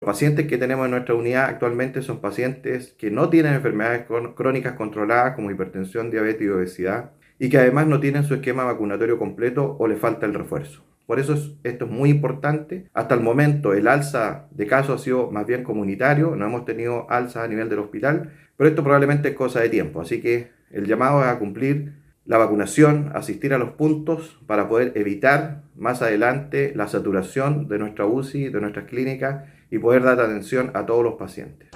Los pacientes que tenemos en nuestra unidad actualmente son pacientes que no tienen enfermedades crónicas controladas como hipertensión, diabetes y obesidad y que además no tienen su esquema vacunatorio completo o le falta el refuerzo. Por eso esto es muy importante. Hasta el momento el alza de casos ha sido más bien comunitario, no hemos tenido alza a nivel del hospital, pero esto probablemente es cosa de tiempo. Así que el llamado es a cumplir la vacunación, asistir a los puntos para poder evitar más adelante la saturación de nuestra UCI, de nuestras clínicas y poder dar atención a todos los pacientes.